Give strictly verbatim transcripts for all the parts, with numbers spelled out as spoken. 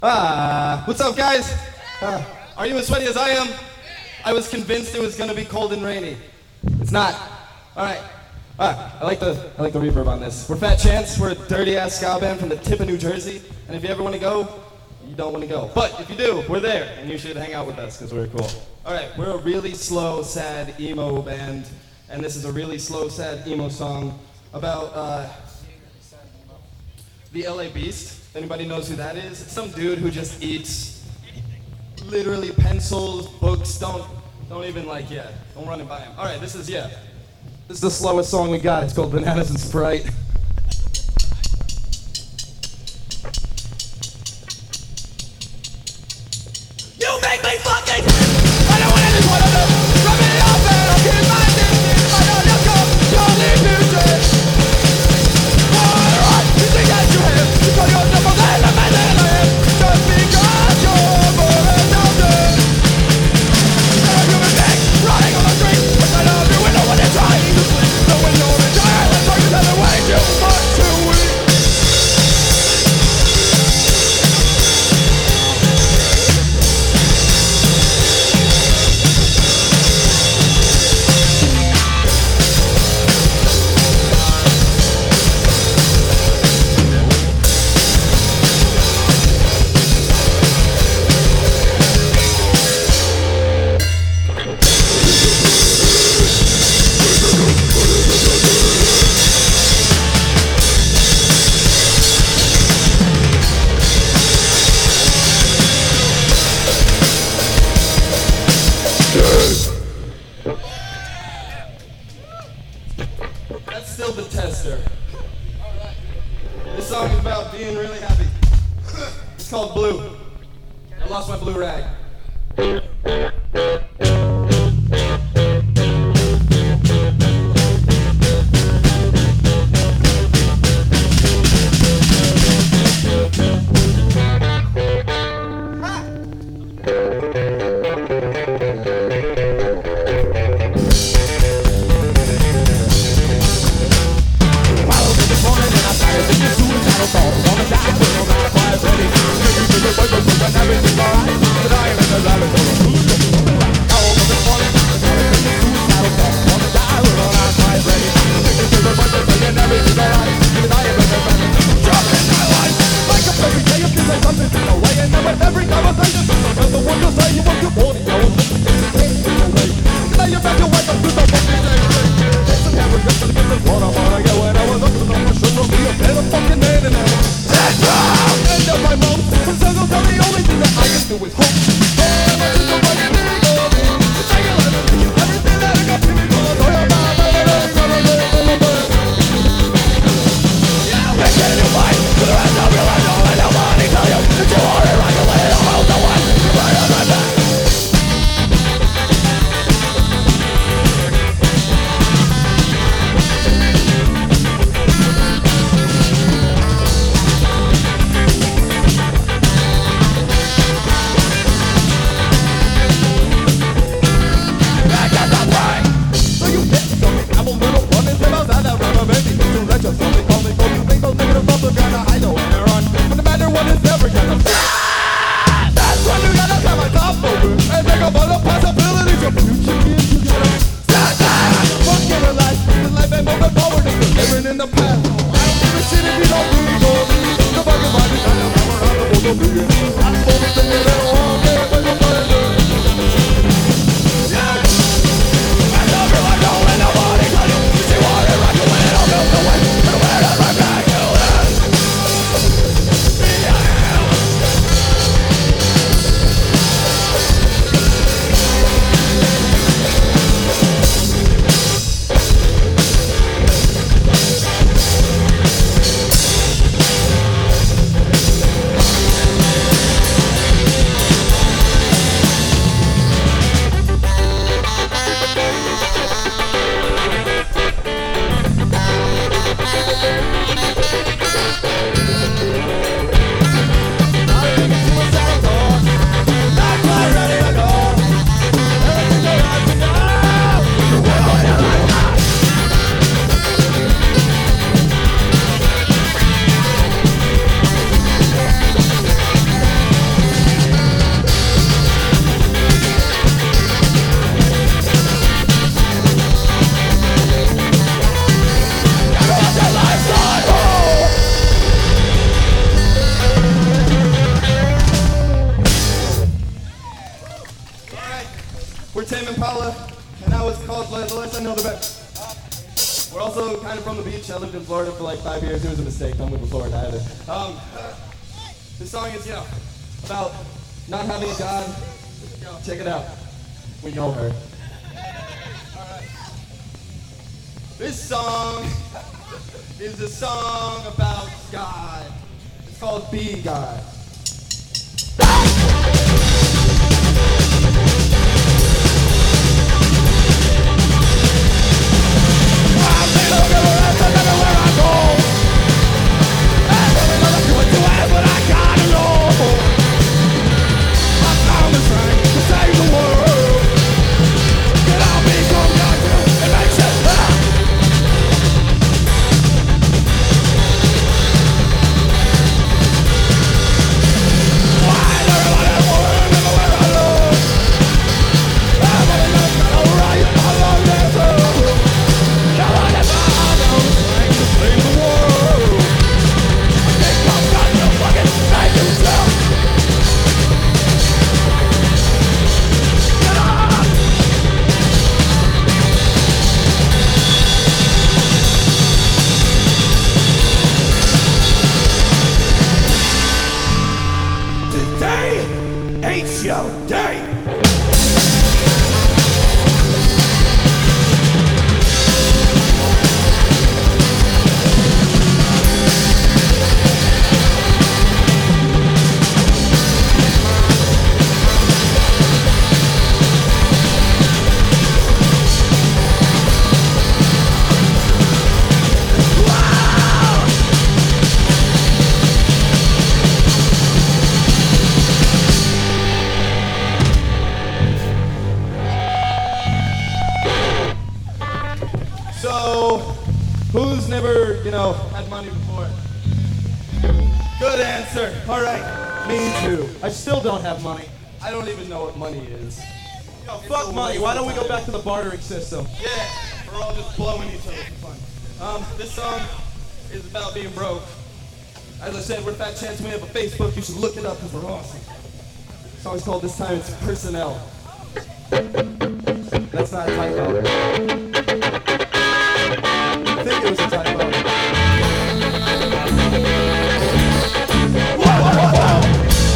Ah, what's up, guys? Uh, are you as sweaty as I am? I was convinced it was gonna be cold and rainy. It's not. All right. Ah, I like the I like the reverb on this. We're Fat Chance. We're a dirty ass ska band from the tip of New Jersey. And if you ever want to go, you don't want to go. But if you do, we're there, and you should hang out with us because we're cool. All right, we're a really slow, sad emo band, and this is a really slow, sad emo song about uh, the L A Beast. Anybody knows who that is? It's some dude who just eats literally pencils, books. Don't, don't even like, yeah, don't run it by him. All right, this is, yeah. This is the slowest song we got. It's called Bananas and Sprite. You make me fucking I don't want any one of them. Rub me off and I'll keep my distance. I know you'll come, you'll leave music. Alright, you think that you have. You call yourself a man, a man that I am. Just because you're more than nothing. You're a human being, running on the street. Inside of your window when you're trying to sleep. So when you're in jail, it's like you're telling way too much too weak. That's still the tester. This song is about being really happy. It's called Blue. I lost my blue rag. right. We're also kind of from the beach. I lived in Florida for like five years. It was a mistake. Don't move to Florida either. Um, this song is, you know, about not having a God. Yo, check it out. We know her. Alright. This song is a song about God. It's called Be God. Ain't your day. So, who's never, you know, had money before? Good answer. All right, me too. I still don't have money. I don't even know what money is. Yo, fuck money. Why don't we go back to the bartering system? Yeah, we're all just blowing each other for fun. Um, this song is about being broke. As I said, we're Fat Chance. We have a Facebook. You should look it up because we're awesome. The song's called This Time It's Personnel. That's not a typo. I think it was a typo. Whoa, whoa, whoa, whoa.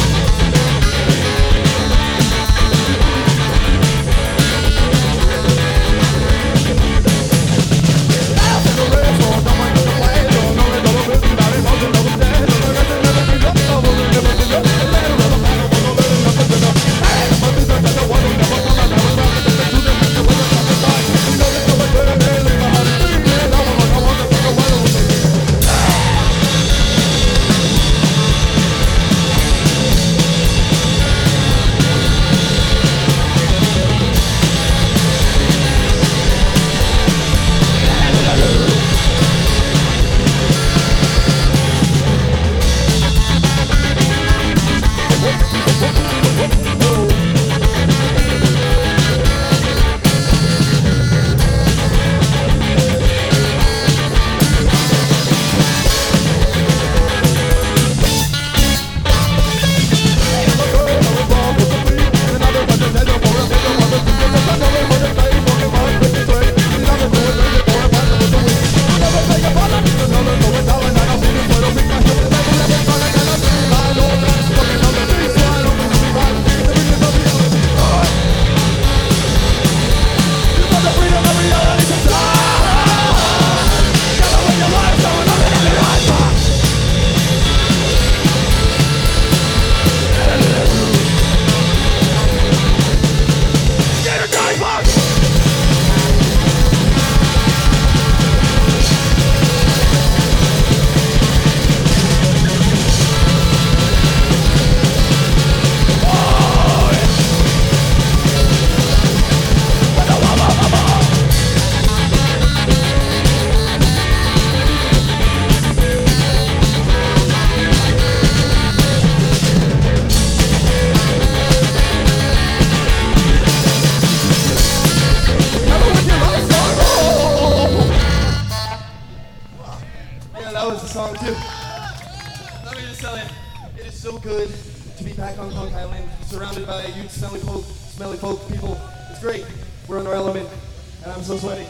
Song too. Let me just tell you, it is so good to be back on Punk Island, surrounded by you smelly folk, smelly folk people. It's great. We're in our element, and I'm so sweaty.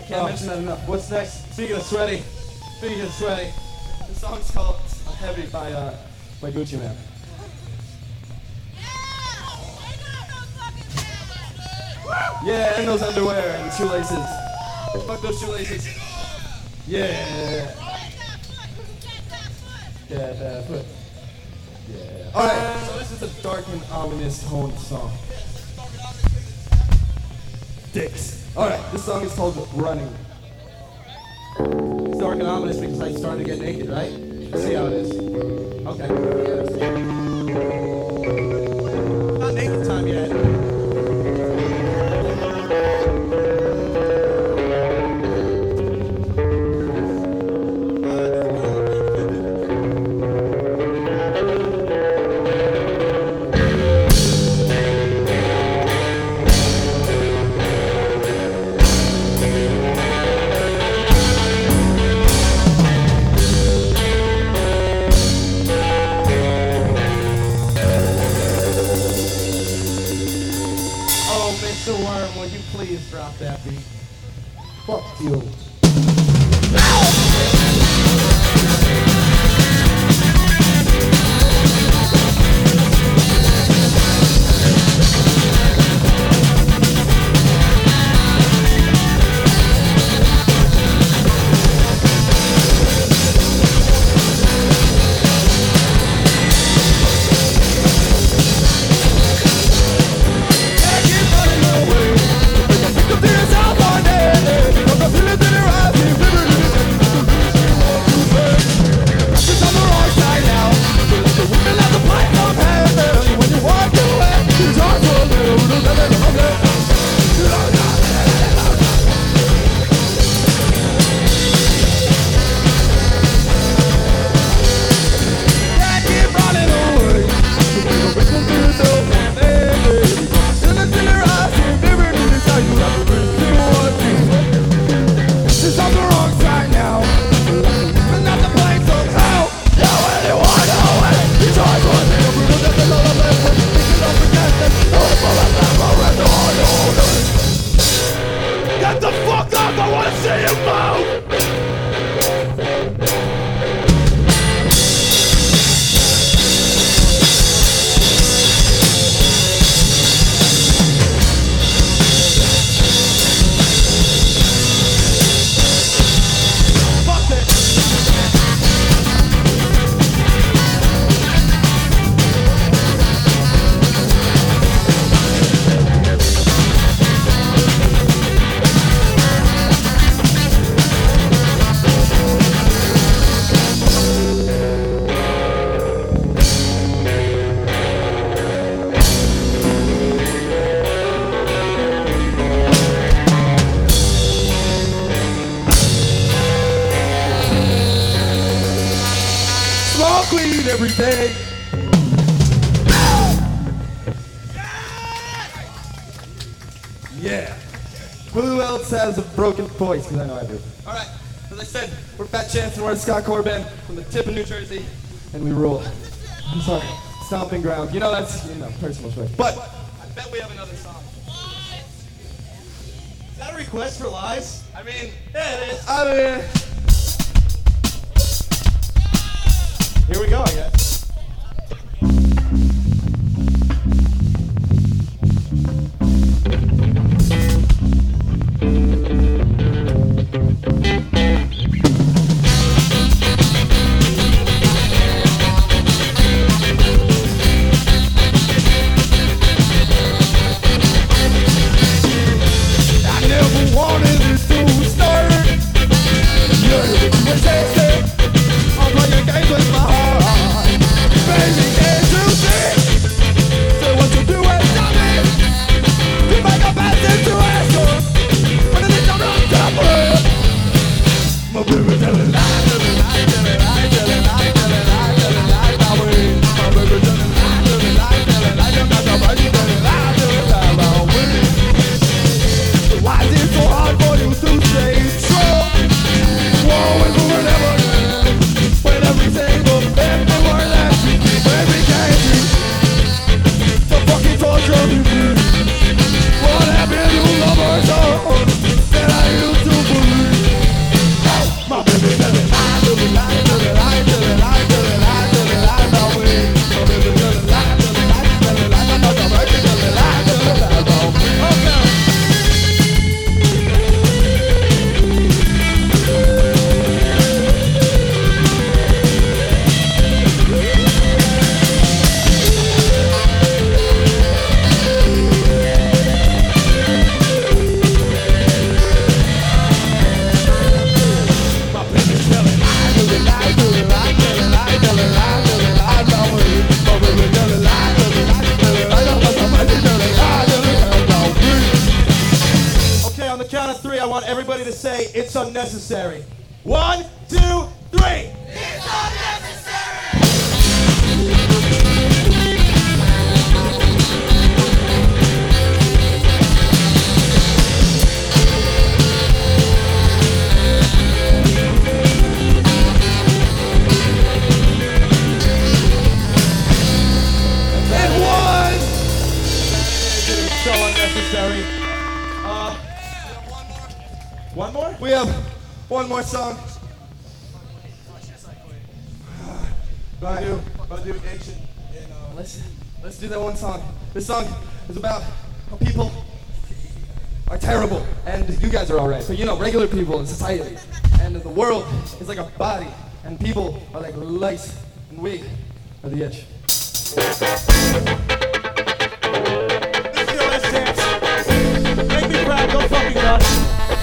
Can't mention that enough. What's next? Speaking of sweaty, speaking of sweaty, the song's called Heavy by, uh, by Gucci Mane. Yeah, and those underwear and shoelaces. Fuck those shoelaces. Yeah. Yeah, that foot. Yeah. Alright, so this is a dark and ominous toned song. Dicks. Alright, this song is called Running. It's dark and ominous because I started to get naked, right? Let's see how it is. Okay. Not naked time yet. Mister Worm, will you please drop that beat? Fuck you. Get the fuck up! I wanna see you move! Smoke weed every day. Yeah. Who else has a broken voice? Because I know I do. All right. As I said, we're Fat Chance and we're Scott Corbin from the tip of New Jersey, and we rule. I'm sorry. Stomping ground. You know that's you know personal choice. But I bet we have another song. Is that a request for lies? I mean, yeah, it is. I mean. Here we go, I guess. I never wanted this to start. You're the I'm playing games with my heart. unnecessary. One, two, three. It's unnecessary! It was so unnecessary. Uh, one more? We have one more song. Badu, Badu, ancient. And, uh, Let's, let's do that one song. This song is about how people are terrible, and you guys are alright. But you know, regular people in society, and the world is like a body, and people are like lice, and we are the itch. This is your last chance. Make me proud, go fucking nuts.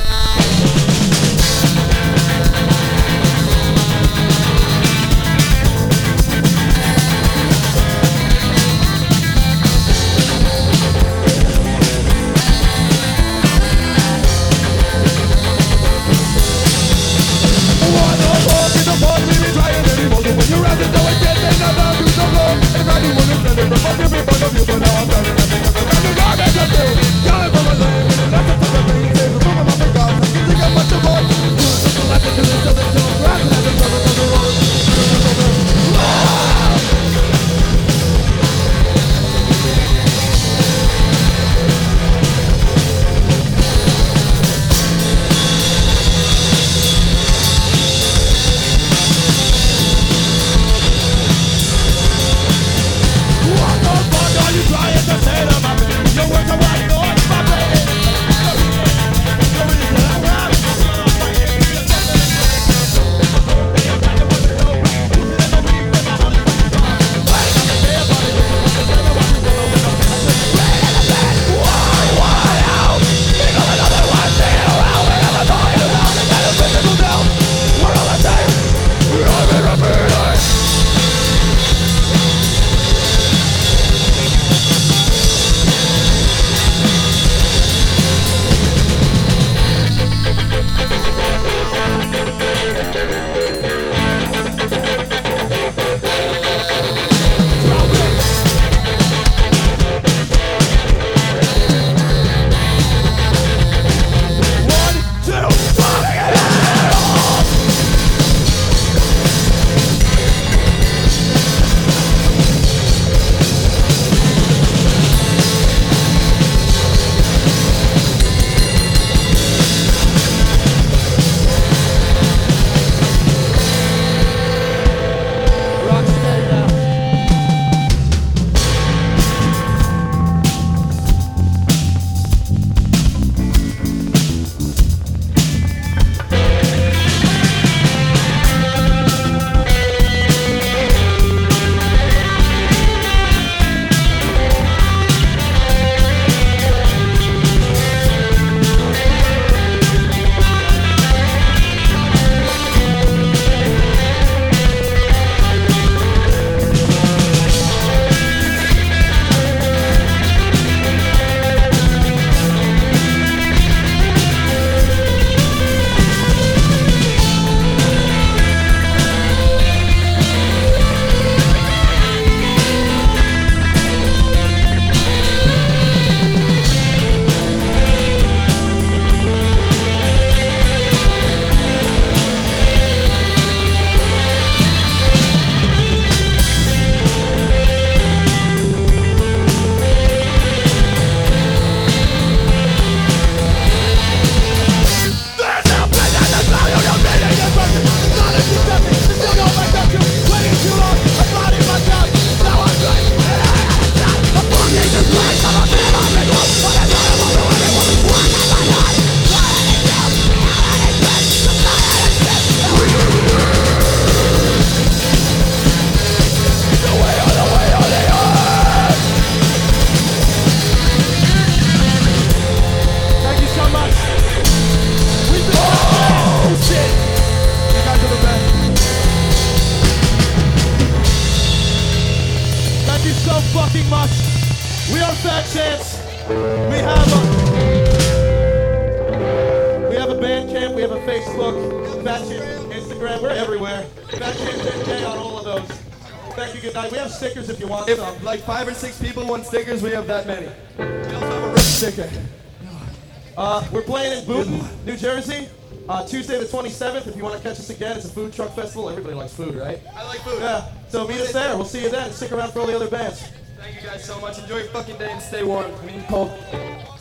fucking much. We are Fat Chance. We have a we have a band Bandcamp, we have a Facebook, Fat Champ, Instagram, we're everywhere. Fat Champ ten K on all of those. Thank you, good night. We have stickers if you want If some. like five or six people want stickers, we have that many. We also have a rip sticker. Uh, we're playing in Boonton, New Jersey, uh, Tuesday the twenty-seventh. If you want to catch us again, it's a food truck festival. Everybody likes food, right? I like food. Yeah, so meet us there. We'll see you then. Stick around for all the other bands. Thank you guys so much. Enjoy your fucking day and stay warm. I mean cold.